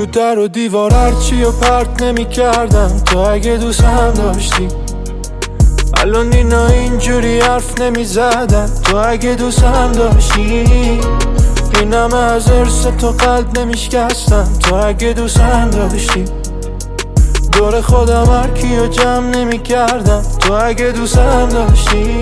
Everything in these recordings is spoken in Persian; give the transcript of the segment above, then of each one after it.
تو در و دیوار هرچی و پرت نمی کردم تو اگه دوستم داشتی. الان اینا اینجوری حرف نمی زدن تو اگه دوستم داشتی. اینم از ارث تو قلب نمی شکستم تو اگه دوستم داشتی. دور خودم هرکی و جمع نمی کردم تو اگه دوستم داشتی.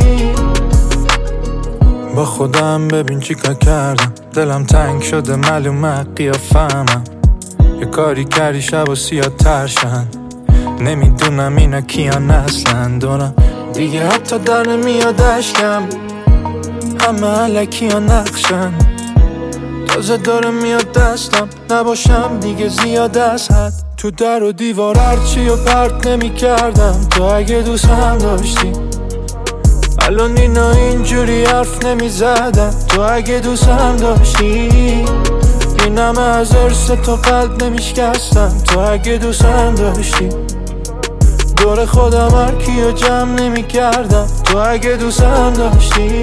با خودم ببین چی کار کردم، دلم تنگ شده معلومه قیافه‌مم. یه کاری کردی شب و سیاه ترشن، نمیدونم اینا کیان اصلا. دارم دیگه حتی در نمیاد اشکم، همه علکی ها نقشن. تازه داره میاد دستم، نباشم دیگه زیاد از حد. تو در و دیوار هرچی و پرت نمی کردم تو اگه دوستم داشتی. الان اینا اینجوری حرف نمی زدن تو اگه دوستم داشتی. اینم از ارث تو قلب نمی شکستم تو اگه دوستم داشتی. دور خودم هرکی و جمع نمی کردم تو اگه دوستم داشتی.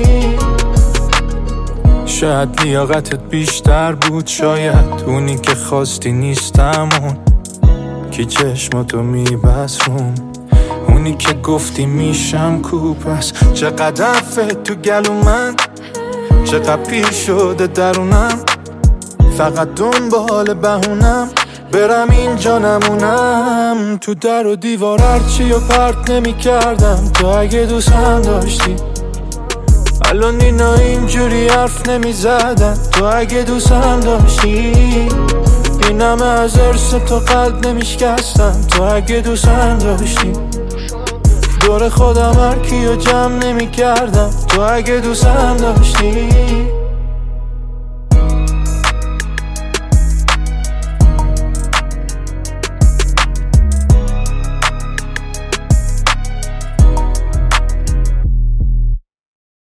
شاید لیاقتت بیشتر بود، شاید اونی که خواستی نیستم، اون که چشماتو میبسون، اونی که گفتی میشم کوپس. چقدر حرفت تو گلو من، چقدر پیر شده درونم، فقط دنبال بهونم برم اینجا نمونم. تو در و دیوار هرچی و پرت نمی کردم تو اگه دوستم داشتی. الان اینا اینجوری حرف نمی زدن تو اگه دوستم داشتی. اینم از ارث تو قلب نمی شکستم تو اگه دوستم داشتی. دور خودم هرکی و جمع نمی کردم تو اگه دوستم داشتی.